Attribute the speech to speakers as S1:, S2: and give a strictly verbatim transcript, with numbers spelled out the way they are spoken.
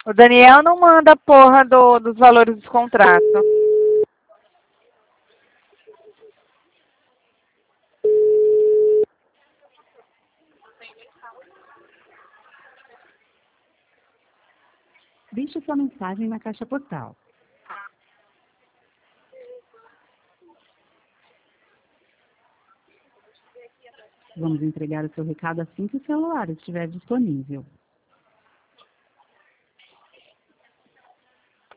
S1: O Daniel não manda a porra do, dos valores dos contratos.
S2: Deixe sua mensagem na caixa postal. Vamos entregar o seu recado assim que o celular estiver disponível.